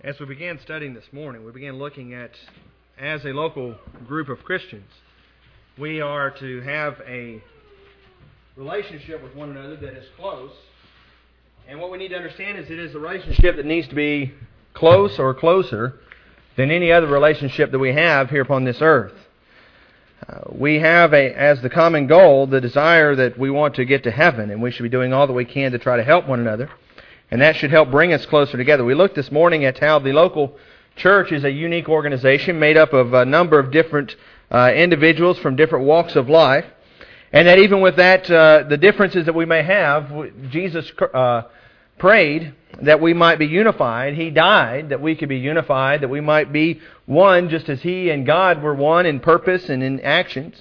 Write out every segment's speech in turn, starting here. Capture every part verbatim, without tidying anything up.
As we began studying this morning, we began looking at, as a local group of Christians, we are to have a relationship with one another that is close. And what we need to understand is it is a relationship that needs to be close or closer than any other relationship that we have here upon this earth. Uh, we have, a, as the common goal, the desire that we want to get to heaven, and we should be doing all that we can to try to help one another. And that should help bring us closer together. We looked this morning at how the local church is a unique organization made up of a number of different uh, individuals from different walks of life. And that even with that, uh, the differences that we may have, Jesus uh, prayed that we might be unified. He died that we could be unified, that we might be one just as He and God were one in purpose and in actions.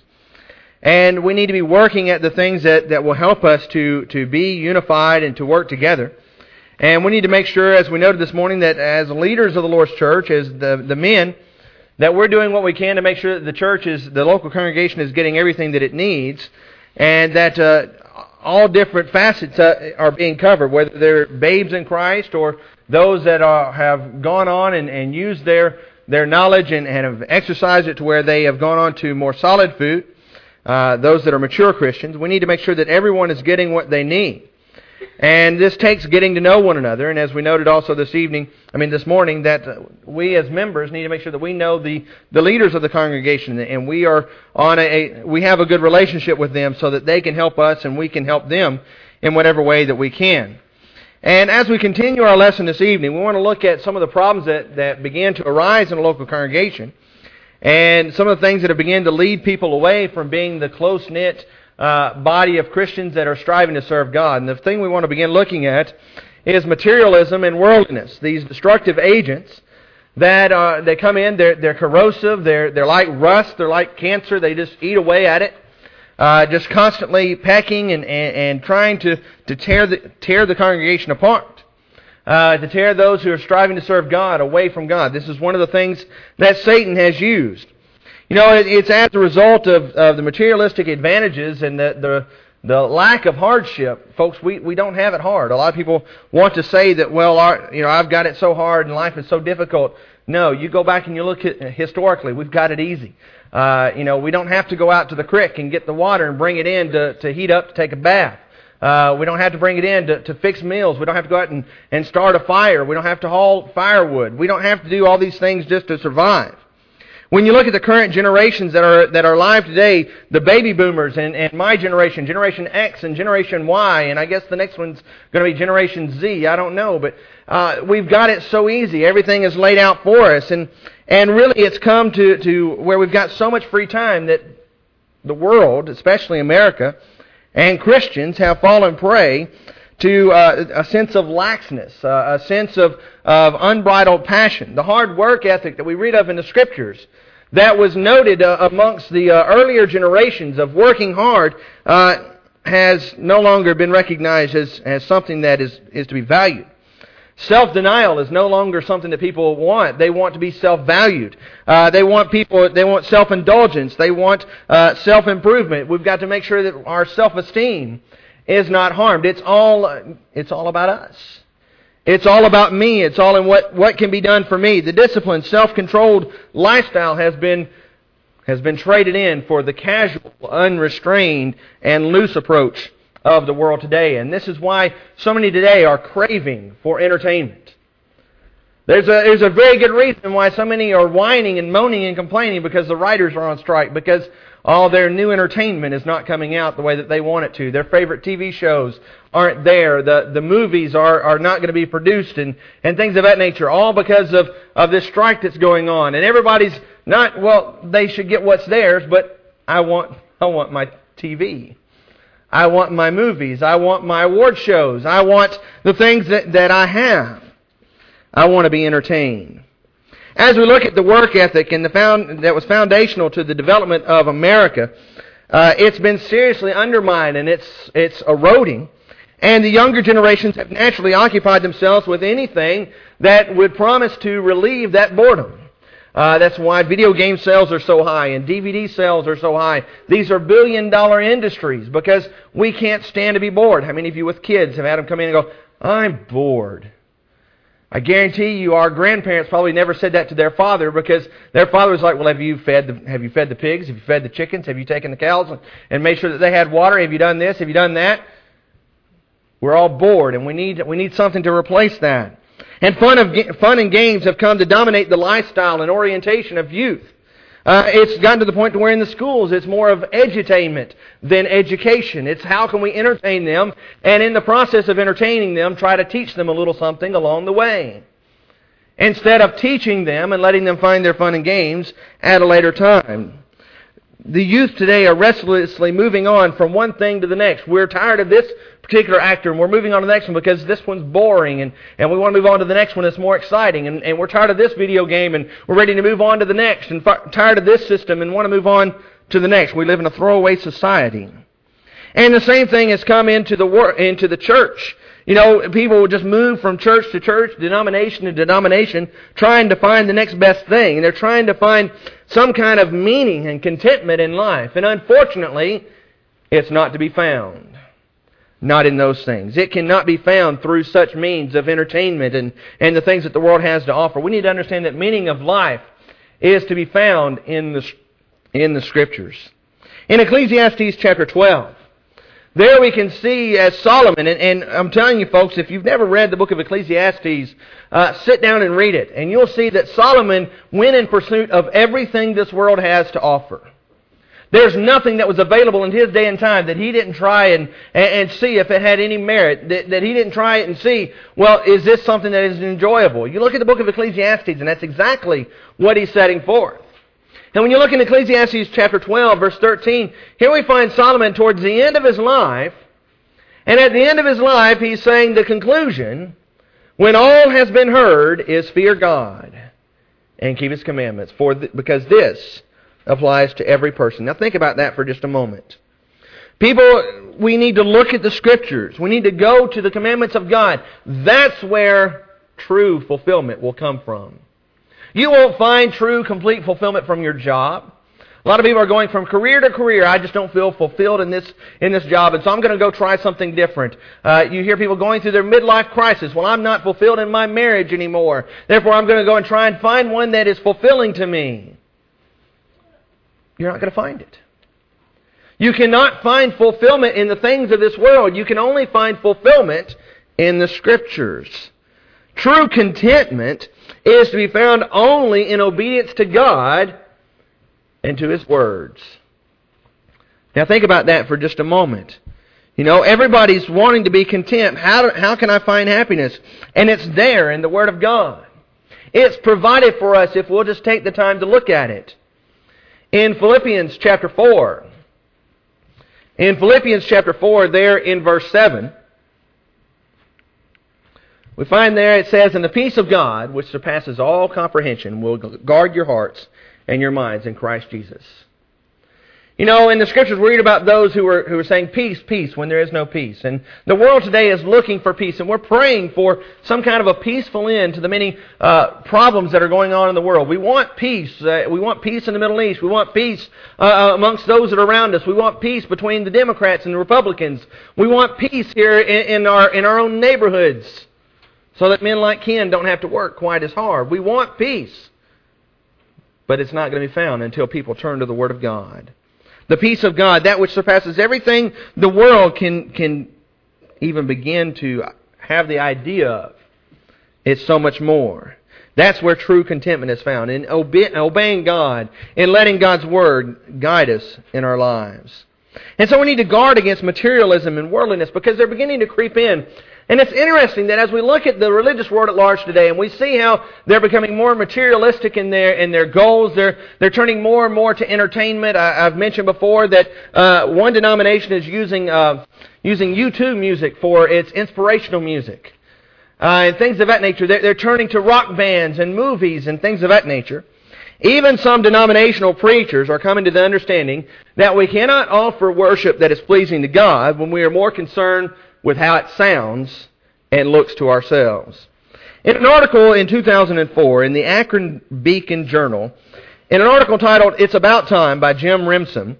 And we need to be working at the things that, that will help us to, to be unified and to work together. And we need to make sure, as we noted this morning, that as leaders of the Lord's church, as the, the men, that we're doing what we can to make sure that the church is, the local congregation is getting everything that it needs, and that uh, all different facets uh, are being covered, whether they're babes in Christ or those that are, have gone on and, and used their, their knowledge and, and have exercised it to where they have gone on to more solid food, uh, those that are mature Christians. We need to make sure that everyone is getting what they need. And this takes getting to know one another. And as we noted also this evening, I mean this morning, that we as members need to make sure that we know the, the leaders of the congregation, and we are on a, a we have a good relationship with them so that they can help us and we can help them in whatever way that we can. And as we continue our lesson this evening, we want to look at some of the problems that, that began to arise in a local congregation, and some of the things that have begun to lead people away from being the close-knit Uh, body of Christians that are striving to serve God. And the thing we want to begin looking at is materialism and worldliness. These destructive agents that uh, they come in, they're, they're corrosive, they're, they're like rust, they're like cancer, they just eat away at it, uh, just constantly pecking and, and, and trying to, to tear, the, tear the congregation apart, uh, to tear those who are striving to serve God away from God. This is one of the things that Satan has used. You know, it's as a result of, of the materialistic advantages and the, the the lack of hardship. Folks, we, we don't have it hard. A lot of people want to say that, well, our, you know, I've got it so hard and life is so difficult. No, you go back and you look at historically, we've got it easy. Uh, you know, we don't have to go out to the creek and get the water and bring it in to, to heat up to take a bath. Uh, we don't have to bring it in to, to fix meals. We don't have to go out and, and start a fire. We don't have to haul firewood. We don't have to do all these things just to survive. When you look at the current generations that are that are alive today, the baby boomers and, and my generation, Generation X and Generation Y, and I guess the next one's going to be Generation Z, I don't know, but uh, we've got it so easy. Everything is laid out for us, and and really it's come to, to where we've got so much free time that the world, especially America, and Christians have fallen prey to uh, a sense of laxness, uh, a sense of, of unbridled passion. The hard work ethic that we read of in the Scriptures that was noted uh, amongst the uh, earlier generations of working hard uh, has no longer been recognized as, as something that is, is to be valued. Self-denial is no longer something that people want. They want to be self-valued. Uh, they want people. They want self-indulgence. They want uh, self-improvement. We've got to make sure that our self-esteem is not harmed. It's all it's all about us. It's all about me. It's all in what, what can be done for me. The disciplined, self-controlled lifestyle has been has been traded in for the casual, unrestrained, and loose approach of the world today. And this is why so many today are craving for entertainment. There's a there's a very good reason why so many are whining and moaning and complaining, because the writers are on strike, because all their new entertainment is not coming out the way that they want it to. Their favorite T V shows aren't there. The the movies are, are not going to be produced, and, and things of that nature, all because of, of this strike that's going on. And everybody's not, well, they should get what's theirs, but I want I want my T V. I want my movies. I want my award shows. I want the things that, that I have. I want to be entertained. As we look at the work ethic and the found, that was foundational to the development of America, uh, it's been seriously undermined and it's it's eroding. And the younger generations have naturally occupied themselves with anything that would promise to relieve that boredom. Uh, that's why video game sales are so high and D V D sales are so high. These are billion-dollar industries because we can't stand to be bored. How many of you with kids have had them come in and go, I'm bored? I guarantee you our grandparents probably never said that to their father, because their father was like, well, have you fed the, have you fed the pigs? Have you fed the chickens? Have you taken the cows and, and made sure that they had water? Have you done this? Have you done that? We're all bored, and we need we need something to replace that. And fun of fun and games have come to dominate the lifestyle and orientation of youth. Uh, it's gotten to the point to where in the schools it's more of edutainment than education. It's how can we entertain them, and in the process of entertaining them, try to teach them a little something along the way, instead of teaching them and letting them find their fun and games at a later time. The youth today are restlessly moving on from one thing to the next. We're tired of this particular actor, and we're moving on to the next one because this one's boring, and, and we want to move on to the next one that's more exciting. And, and we're tired of this video game, and we're ready to move on to the next. And fi- tired of this system and want to move on to the next. We live in a throwaway society. And the same thing has come into the wor- into the church. You know, people will just move from church to church, denomination to denomination, trying to find the next best thing. And they're trying to find some kind of meaning and contentment in life. And unfortunately, it's not to be found. Not in those things. It cannot be found through such means of entertainment and, and the things that the world has to offer. We need to understand that meaning of life is to be found in the, in the Scriptures. In Ecclesiastes chapter twelve, there we can see as Solomon, and, and I'm telling you folks, if you've never read the book of Ecclesiastes, uh, sit down and read it, and you'll see that Solomon went in pursuit of everything this world has to offer. There's nothing that was available in his day and time that he didn't try and, and, and see if it had any merit, that, that he didn't try it and see, well, is this something that is enjoyable? You look at the book of Ecclesiastes, and that's exactly what he's setting forth. And when you look in Ecclesiastes chapter twelve, verse thirteen, here we find Solomon towards the end of his life, and at the end of his life, he's saying the conclusion, when all has been heard, is fear God and keep His commandments, for th- because this applies to every person. Now think about that for just a moment. People, we need to look at the Scriptures. We need to go to the commandments of God. That's where true fulfillment will come from. You won't find true, complete fulfillment from your job. A lot of people are going from career to career. I just don't feel fulfilled in this in this job, and so I'm going to go try something different. Uh, you hear people going through their midlife crisis. Well, I'm not fulfilled in my marriage anymore. Therefore, I'm going to go and try and find one that is fulfilling to me. You're not going to find it. You cannot find fulfillment in the things of this world. You can only find fulfillment in the Scriptures. True contentment is to be found only in obedience to God and to His words. Now think about that for just a moment. You know, everybody's wanting to be content. How, do, how can I find happiness? And it's there in the Word of God. It's provided for us if we'll just take the time to look at it. In Philippians chapter four, in Philippians chapter four, there in verse seven, we find there it says, "And the peace of God, which surpasses all comprehension, will guard your hearts and your minds in Christ Jesus." You know, in the Scriptures we read about those who are who are saying peace, peace, when there is no peace. And the world today is looking for peace, and we're praying for some kind of a peaceful end to the many uh, problems that are going on in the world. We want peace. Uh, we want peace in the Middle East. We want peace uh, amongst those that are around us. We want peace between the Democrats and the Republicans. We want peace here in, in our in our own neighborhoods, so that men like Ken don't have to work quite as hard. We want peace. But it's not going to be found until people turn to the Word of God. The peace of God, that which surpasses everything the world can, can even begin to have the idea of. It's so much more. That's where true contentment is found, in obe- obeying God, in letting God's Word guide us in our lives. And so we need to guard against materialism and worldliness, because they're beginning to creep in. And it's interesting that as we look at the religious world at large today, and we see how they're becoming more materialistic in their in their goals, they're they're turning more and more to entertainment. I, I've mentioned before that uh, one denomination is using uh, using U two music for its inspirational music, uh, and things of that nature. They're, they're turning to rock bands and movies and things of that nature. Even some denominational preachers are coming to the understanding that we cannot offer worship that is pleasing to God when we are more concerned with how it sounds and looks to ourselves. In an article in two thousand four in the Akron Beacon Journal, in an article titled "It's About Time" by Jim Remsen,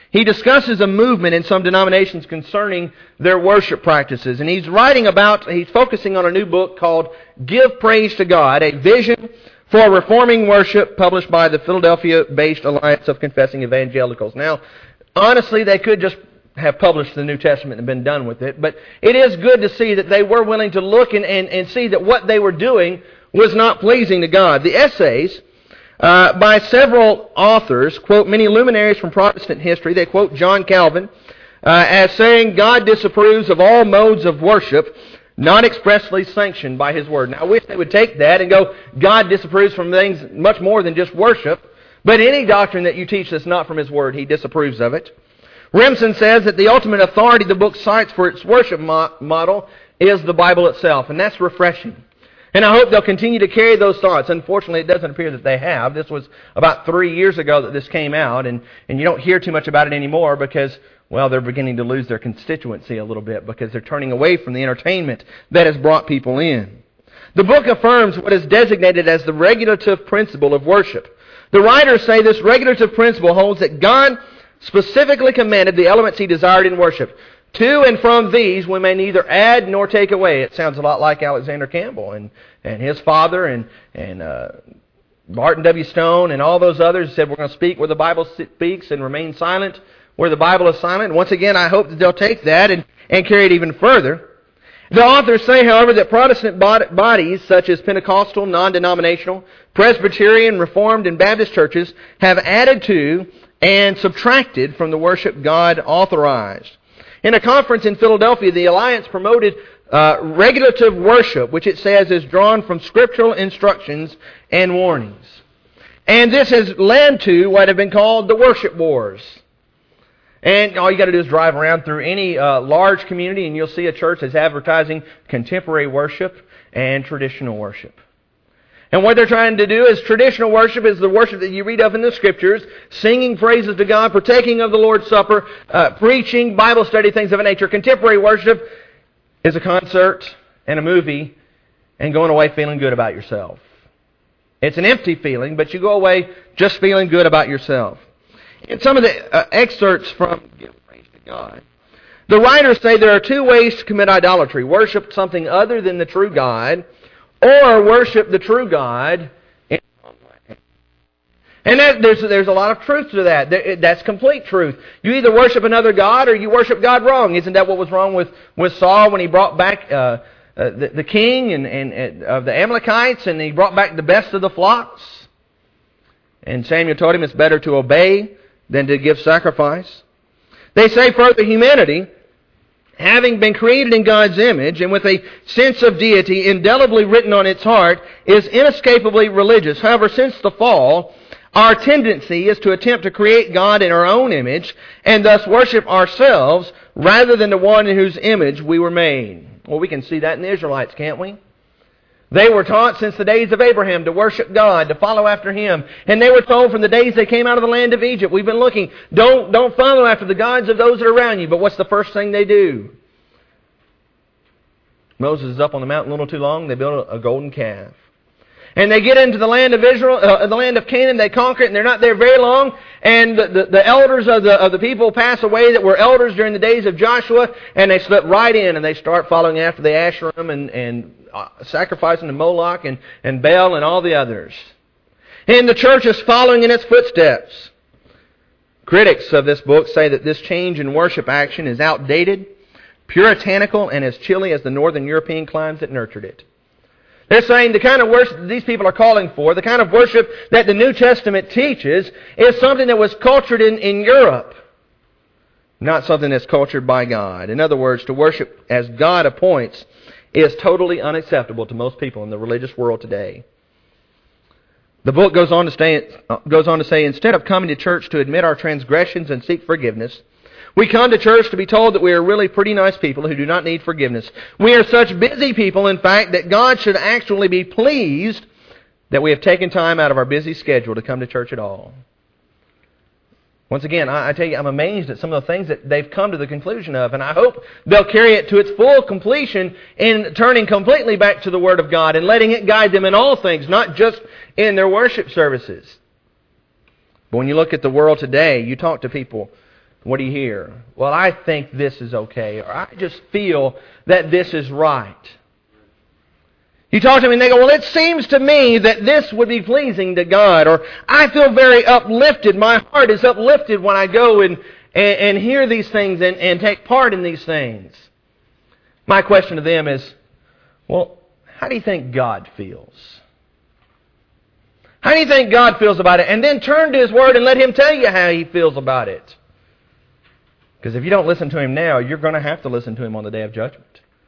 he discusses a movement in some denominations concerning their worship practices. And he's writing about, he's focusing on a new book called Give Praise to God, a vision for reforming worship, published by the Philadelphia-based Alliance of Confessing Evangelicals. Now, honestly, they could just have published the New Testament and been done with it, but it is good to see that they were willing to look and, and, and see that what they were doing was not pleasing to God. The essays uh, by several authors quote many luminaries from Protestant history. They quote John Calvin uh, as saying, God disapproves of all modes of worship not expressly sanctioned by His Word. Now, I wish they would take that and go, God disapproves from things much more than just worship, but any doctrine that you teach that's not from His Word, He disapproves of it. Remsen says that the ultimate authority the book cites for its worship mo- model is the Bible itself, and that's refreshing. And I hope they'll continue to carry those thoughts. Unfortunately, it doesn't appear that they have. This was about three years ago that this came out, and, and you don't hear too much about it anymore because, well, they're beginning to lose their constituency a little bit because they're turning away from the entertainment that has brought people in. The book affirms what is designated as the regulative principle of worship. The writers say this regulative principle holds that God specifically commanded the elements He desired in worship. To and from these we may neither add nor take away. It sounds a lot like Alexander Campbell and, and his father and, and uh, Martin W. Stone and all those others said we're going to speak where the Bible speaks and remain silent where the Bible is silent. And once again, I hope that they'll take that and, and carry it even further. The authors say, however, that Protestant bodies such as Pentecostal, non-denominational, Presbyterian, Reformed, and Baptist churches have added to and subtracted from the worship God authorized. In a conference in Philadelphia, the Alliance promoted uh, regulative worship, which it says is drawn from scriptural instructions and warnings. And this has led to what have been called the worship wars. And all you got to do is drive around through any uh, large community and you'll see a church that's advertising contemporary worship and traditional worship. And what they're trying to do is traditional worship is the worship that you read of in the Scriptures, singing praises to God, partaking of the Lord's Supper, uh, preaching, Bible study, things of that nature. Contemporary worship is a concert and a movie and going away feeling good about yourself. It's an empty feeling, but you go away just feeling good about yourself. In some of the uh, excerpts from Give Praise to God, the writers say there are two ways to commit idolatry. Worship something other than the true God, or worship the true God in some way. And that, there's, there's a lot of truth to that. That's complete truth. You either worship another God or you worship God wrong. Isn't that what was wrong with, with Saul when he brought back uh, uh, the, the king and, and, and of the Amalekites and he brought back the best of the flocks? And Samuel told him it's better to obey than to give sacrifice. They say further, humanity, having been created in God's image and with a sense of deity indelibly written on its heart, is inescapably religious. However, since the fall, our tendency is to attempt to create God in our own image and thus worship ourselves rather than the one in whose image we were made. Well, we can see that in the Israelites, can't we? They were taught since the days of Abraham to worship God, to follow after Him. And they were told from the days they came out of the land of Egypt, we've been looking, don't, don't follow after the gods of those that are around you. But what's the first thing they do? Moses is up on the mountain a little too long, they build a, a golden calf. And they get into the land of Israel, uh, the land of Canaan, they conquer it, and they're not there very long. And the, the, the elders of the, of the people pass away that were elders during the days of Joshua, and they slip right in and they start following after the Asherim and, and uh, sacrificing to Moloch and, and Baal and all the others. And the church is following in its footsteps. Critics of this book say that this change in worship action is outdated, puritanical, and as chilly as the northern European climes that nurtured it. They're saying the kind of worship that these people are calling for, the kind of worship that the New Testament teaches, is something that was cultured in, in Europe, not something that's cultured by God. In other words, to worship as God appoints is totally unacceptable to most people in the religious world today. The book goes on to say, goes on to say, instead of coming to church to admit our transgressions and seek forgiveness, we come to church to be told that we are really pretty nice people who do not need forgiveness. We are such busy people, in fact, that God should actually be pleased that we have taken time out of our busy schedule to come to church at all. Once again, I, I tell you, I'm amazed at some of the things that they've come to the conclusion of, and I hope they'll carry it to its full completion in turning completely back to the Word of God and letting it guide them in all things, not just in their worship services. But when you look at the world today, you talk to people What do you hear? Well, I think this is okay, or I just feel that this is right. You talk to them and they go, well, it seems to me that this would be pleasing to God, or I feel very uplifted. My heart is uplifted when I go and, and, and hear these things and, and take part in these things. My question to them is, well, how do you think God feels? How do you think God feels about it? And then turn to His Word and let Him tell you how He feels about it. Because if you don't listen to Him now, you're going to have to listen to Him on the day of judgment.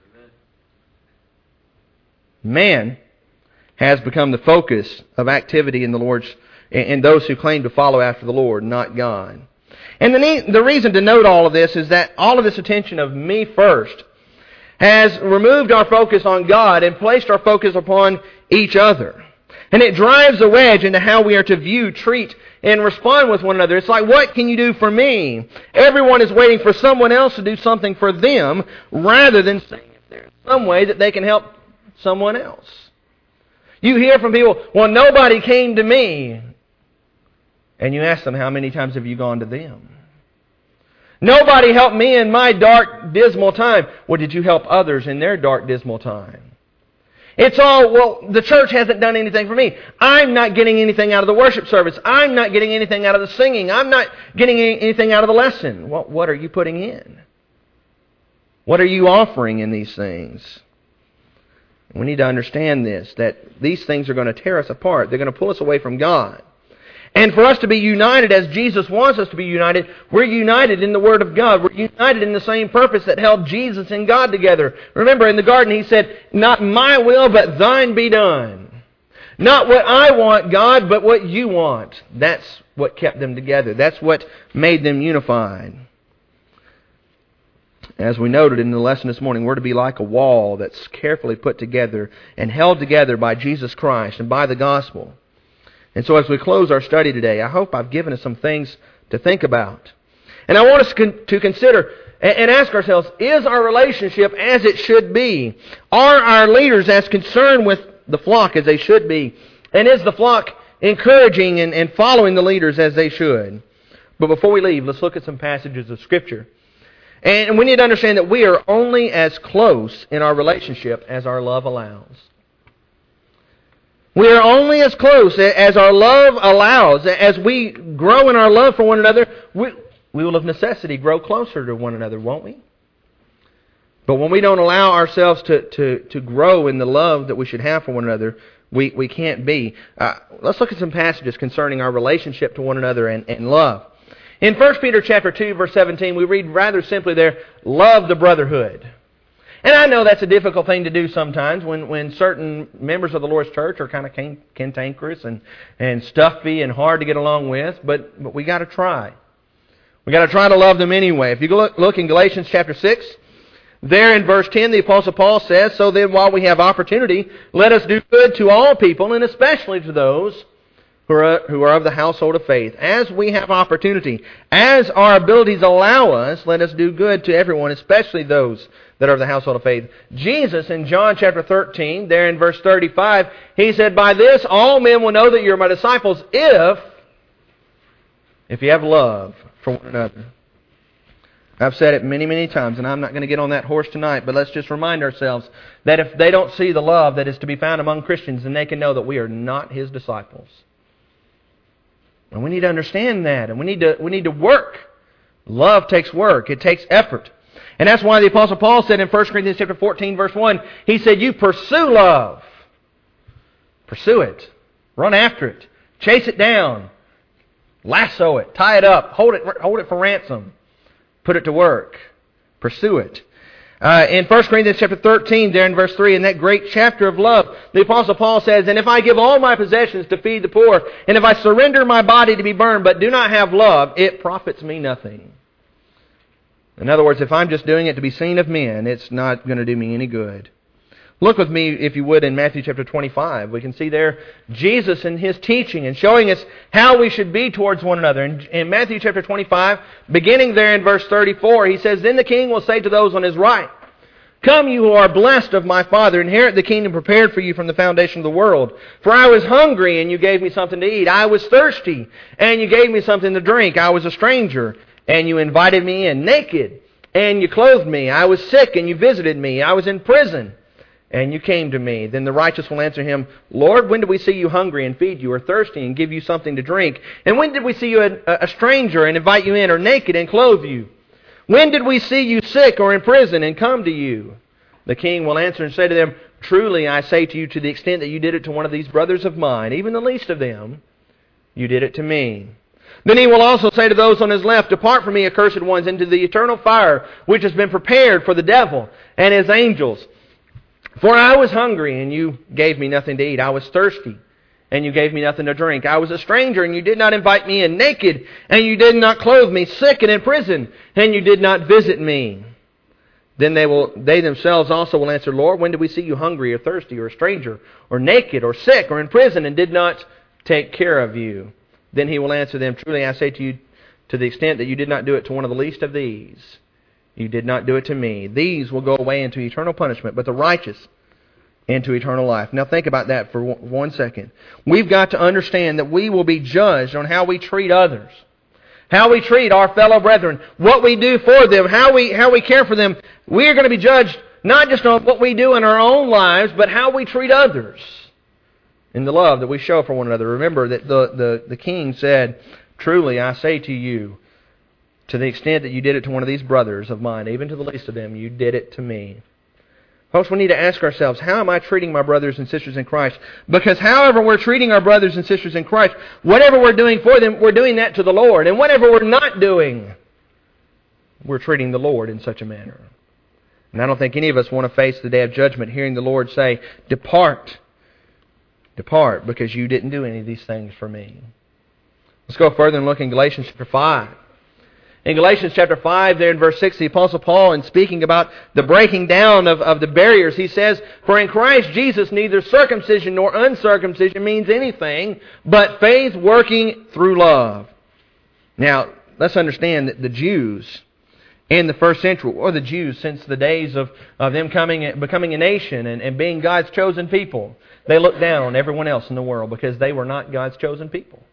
Man has become the focus of activity in the Lord's, in those who claim to follow after the Lord, not God. And the, the reason to note all of this is that all of this attention of me first has removed our focus on God and placed our focus upon each other. And it drives a wedge into how we are to view, treat, and respond with one another. It's like, what can you do for me? Everyone is waiting for someone else to do something for them, rather than saying if there's some way that they can help someone else. You hear from people, well, nobody came to me. And you ask them, how many times have you gone to them? Nobody helped me in my dark, dismal time. Well, did you help others in their dark, dismal time? It's all, well, the church hasn't done anything for me. I'm not getting anything out of the worship service. I'm not getting anything out of the singing. I'm not getting anything out of the lesson. Well, what are you putting in? What are you offering in these things? We need to understand this, that these things are going to tear us apart. They're going to pull us away from God. And for us to be united as Jesus wants us to be united, we're united in the Word of God. We're united in the same purpose that held Jesus and God together. Remember, in the garden He said, not my will, but thine be done. Not what I want, God, but what you want. That's what kept them together. That's what made them unified. As we noted in the lesson this morning, we're to be like a wall that's carefully put together and held together by Jesus Christ and by the gospel. And so as we close our study today, I hope I've given us some things to think about. And I want us to consider and ask ourselves, is our relationship as it should be? Are our leaders as concerned with the flock as they should be? And is the flock encouraging and, and following the leaders as they should? But before we leave, let's look at some passages of Scripture. And we need to understand that we are only as close in our relationship as our love allows. We are only as close as our love allows. As we grow in our love for one another, we, we will of necessity grow closer to one another, won't we? But when we don't allow ourselves to, to, to grow in the love that we should have for one another, we, we can't be. Uh, let's look at some passages concerning our relationship to one another and, and love. In First Peter chapter two, verse seventeen, we read rather simply there, love the brotherhood. And I know that's a difficult thing to do sometimes when, when certain members of the Lord's church are kind of cantankerous and, and stuffy and hard to get along with, but, but we got to try. We got to try to love them anyway. If you look, look in Galatians chapter six, there in verse ten, the Apostle Paul says, so then while we have opportunity, let us do good to all people, and especially to those who are, who are of the household of faith. As we have opportunity, as our abilities allow us, let us do good to everyone, especially those that are of the household of faith. Jesus in John chapter thirteen, there in verse thirty-five, He said, by this all men will know that you're my disciples if, if you have love for one another. I've said it many, many times, and I'm not going to get on that horse tonight, but let's just remind ourselves that if they don't see the love that is to be found among Christians, then they can know that we are not His disciples. And we need to understand that, and we need to we need to work. Love takes work. It takes effort. And that's why the Apostle Paul said in First Corinthians chapter fourteen, verse one, he said, you pursue love. Pursue it. Run after it. Chase it down. Lasso it. Tie it up. Hold it, hold it for ransom. Put it to work. Pursue it. Uh, in First Corinthians chapter thirteen, there in verse three, in that great chapter of love, the Apostle Paul says, and if I give all my possessions to feed the poor, and if I surrender my body to be burned, but do not have love, it profits me nothing. In other words, if I'm just doing it to be seen of men, it's not going to do me any good. Look with me, if you would, in Matthew chapter twenty-five. We can see there Jesus and His teaching and showing us how we should be towards one another. In, in Matthew chapter twenty-five, beginning there in verse thirty-four, He says, then the king will say to those on his right, come, you who are blessed of my Father, inherit the kingdom prepared for you from the foundation of the world. For I was hungry, and you gave me something to eat. I was thirsty, and you gave me something to drink. I was a stranger, and you invited me in. Naked, and you clothed me. I was sick, and you visited me. I was in prison, and you came to me. Then the righteous will answer him, Lord, when did we see you hungry and feed you, or thirsty and give you something to drink? And when did we see you a, a stranger and invite you in, or naked and clothe you? When did we see you sick or in prison and come to you? The king will answer and say to them, Truly I say to you, to the extent that you did it to one of these brothers of mine, even the least of them, you did it to me. Then he will also say to those on his left, Depart from me, accursed ones, into the eternal fire, which has been prepared for the devil and his angels. For I was hungry, and you gave me nothing to eat. I was thirsty, and you gave me nothing to drink. I was a stranger, and you did not invite me in. Naked, and you did not clothe me. Sick and in prison, and you did not visit me. Then they will, they themselves also will answer, Lord, when did we see you hungry or thirsty or a stranger or naked or sick or in prison and did not take care of you? Then he will answer them, Truly I say to you, to the extent that you did not do it to one of the least of these, you did not do it to me. These will go away into eternal punishment, but the righteous into eternal life. Now think about that for one second. We've got to understand that we will be judged on how we treat others, how we treat our fellow brethren, what we do for them, how we how we care for them. We are going to be judged not just on what we do in our own lives, but how we treat others in the love that we show for one another. Remember that the, the, the king said, Truly I say to you, to the extent that you did it to one of these brothers of mine, even to the least of them, you did it to me. Folks, we need to ask ourselves, how am I treating my brothers and sisters in Christ? Because however we're treating our brothers and sisters in Christ, whatever we're doing for them, we're doing that to the Lord. And whatever we're not doing, we're treating the Lord in such a manner. And I don't think any of us want to face the day of judgment hearing the Lord say, Depart, depart, because you didn't do any of these things for me. Let's go further and look in Galatians chapter five. In Galatians chapter five, there in verse six, the Apostle Paul, in speaking about the breaking down of, of the barriers, he says, For in Christ Jesus neither circumcision nor uncircumcision means anything, but faith working through love. Now, let's understand that the Jews in the first century, or the Jews since the days of, of them coming, becoming a nation and, and being God's chosen people, they looked down on everyone else in the world because they were not God's chosen people.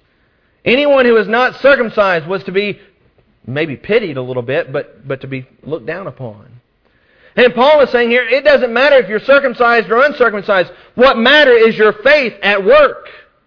Anyone who was not circumcised was to be maybe pitied a little bit, but, but to be looked down upon. And Paul is saying here, it doesn't matter if you're circumcised or uncircumcised. What matters is your faith at work.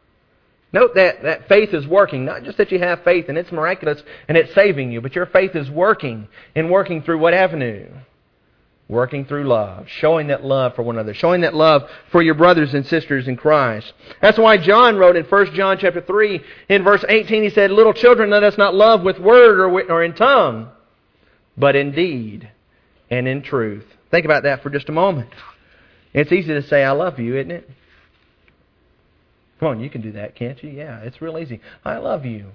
Note that, that faith is working. Not just that you have faith and it's miraculous and it's saving you, but your faith is working. And working through what avenue? Working through love. Showing that love for one another. Showing that love for your brothers and sisters in Christ. That's why John wrote in First John chapter three, in verse eighteen, he said, Little children, let us not love with word or, or in tongue, but in deed and in truth. Think about that for just a moment. It's easy to say, I love you, isn't it? Come on, you can do that, can't you? Yeah, it's real easy. I love you.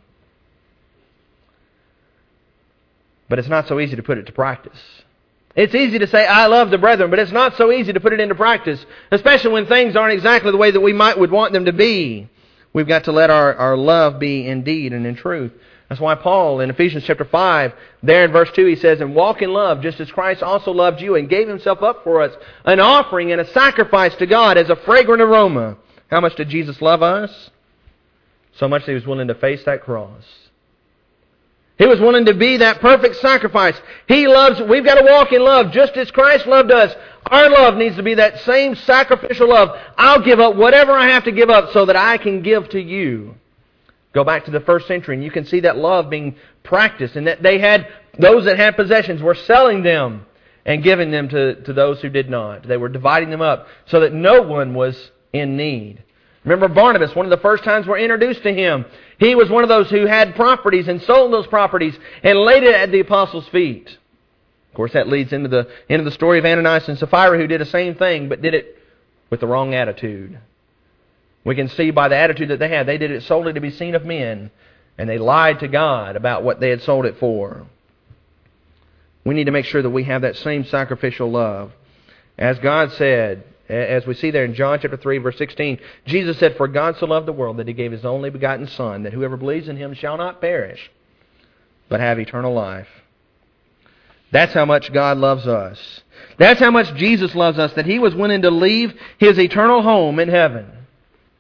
But it's not so easy to put it to practice. It's easy to say, I love the brethren, but it's not so easy to put it into practice, especially when things aren't exactly the way that we might would want them to be. We've got to let our, our love be in deed and in truth. That's why Paul in Ephesians chapter five, there in verse two, he says, And walk in love, just as Christ also loved you and gave Himself up for us, an offering and a sacrifice to God as a fragrant aroma. How much did Jesus love us? So much that He was willing to face that cross. He was willing to be that perfect sacrifice. He loves, we've got to walk in love just as Christ loved us. Our love needs to be that same sacrificial love. I'll give up whatever I have to give up so that I can give to you. Go back to the first century and you can see that love being practiced, and that they had, those that had possessions were selling them and giving them to, to those who did not. They were dividing them up so that no one was in need. Remember Barnabas, one of the first times we're introduced to him. He was one of those who had properties and sold those properties and laid it at the apostles' feet. Of course, that leads into the, into the story of Ananias and Sapphira, who did the same thing, but did it with the wrong attitude. We can see by the attitude that they had, they did it solely to be seen of men, and they lied to God about what they had sold it for. We need to make sure that we have that same sacrificial love. As God said, as we see there in John chapter three, verse sixteen, Jesus said, For God so loved the world that He gave His only begotten Son, that whoever believes in Him shall not perish, but have eternal life. That's how much God loves us. That's how much Jesus loves us, that He was willing to leave His eternal home in heaven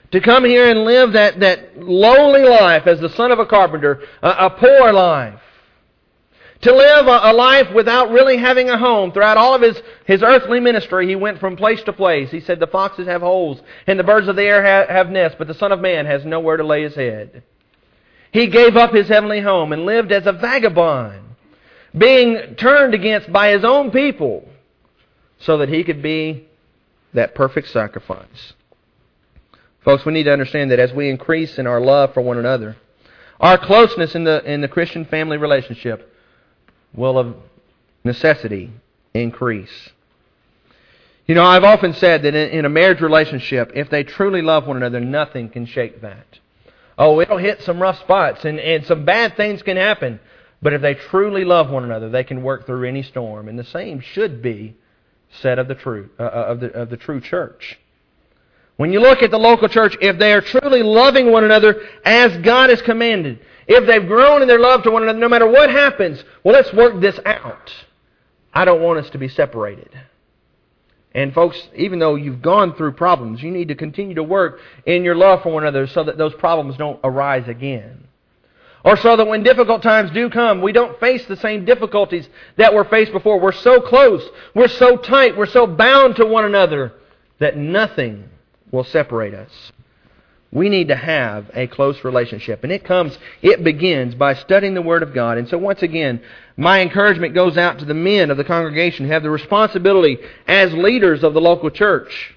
to come here and live that, that lowly life as the son of a carpenter, a, a poor life. To live a, a life without really having a home. Throughout all of his, his earthly ministry, he went from place to place. He said, the foxes have holes and the birds of the air have, have nests, but the Son of Man has nowhere to lay his head. He gave up his heavenly home and lived as a vagabond, being turned against by his own people so that he could be that perfect sacrifice. Folks, we need to understand that as we increase in our love for one another, our closeness in the in the Christian family relationship will of necessity increase. You know, I've often said that in, in a marriage relationship, if they truly love one another, nothing can shake that. Oh, it'll hit some rough spots and, and some bad things can happen. But if they truly love one another, they can work through any storm. And the same should be said of the true, uh, of the, of the true church. When you look at the local church, if they are truly loving one another as God has commanded, if they've grown in their love to one another, no matter what happens, well, let's work this out. I don't want us to be separated. And folks, even though you've gone through problems, you need to continue to work in your love for one another so that those problems don't arise again. Or so that when difficult times do come, we don't face the same difficulties that were faced before. We're so close, we're so tight, we're so bound to one another that nothing will separate us. We need to have a close relationship. And it comes, it begins by studying the Word of God. And so once again, my encouragement goes out to the men of the congregation who have the responsibility as leaders of the local church.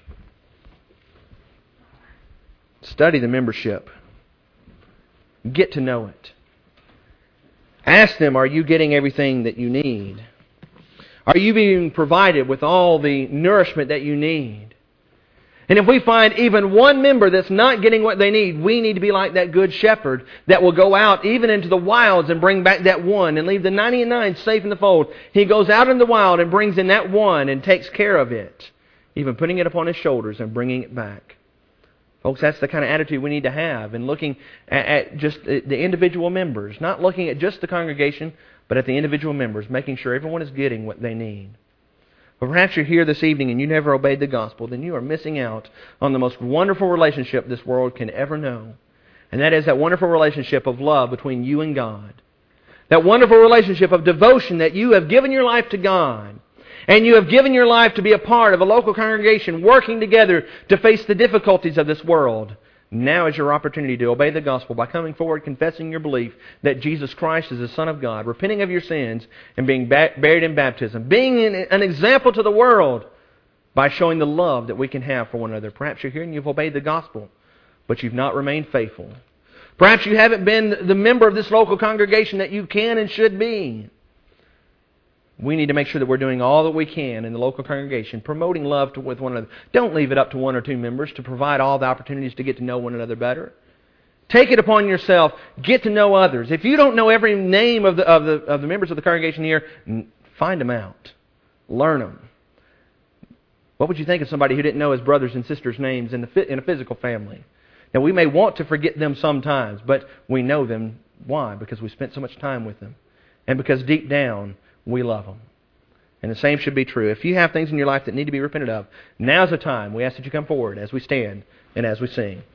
Study the membership. Get to know it. Ask them, are you getting everything that you need? Are you being provided with all the nourishment that you need? And if we find even one member that's not getting what they need, we need to be like that good shepherd that will go out even into the wilds and bring back that one and leave the ninety-nine safe in the fold. He goes out in the wild and brings in that one and takes care of it, even putting it upon his shoulders and bringing it back. Folks, that's the kind of attitude we need to have in looking at, at just the individual members, not looking at just the congregation, but at the individual members, making sure everyone is getting what they need. But perhaps you're here this evening and you never obeyed the gospel, then you are missing out on the most wonderful relationship this world can ever know. And that is that wonderful relationship of love between you and God. That wonderful relationship of devotion that you have given your life to God. And you have given your life to be a part of a local congregation working together to face the difficulties of this world. Now is your opportunity to obey the gospel by coming forward, confessing your belief that Jesus Christ is the Son of God, repenting of your sins, and being buried in baptism. Being an example to the world by showing the love that we can have for one another. Perhaps you're here and you've obeyed the gospel, but you've not remained faithful. Perhaps you haven't been the member of this local congregation that you can and should be. We need to make sure that we're doing all that we can in the local congregation, promoting love to, with one another. Don't leave it up to one or two members to provide all the opportunities to get to know one another better. Take it upon yourself. Get to know others. If you don't know every name of the of the of the members of the congregation here, find them out. Learn them. What would you think of somebody who didn't know his brothers and sisters' names in the in a physical family? Now, we may want to forget them sometimes, but we know them. Why? Because we spent so much time with them, and because deep down we love them. And the same should be true. If you have things in your life that need to be repented of, now's the time. We ask that you come forward as we stand and as we sing.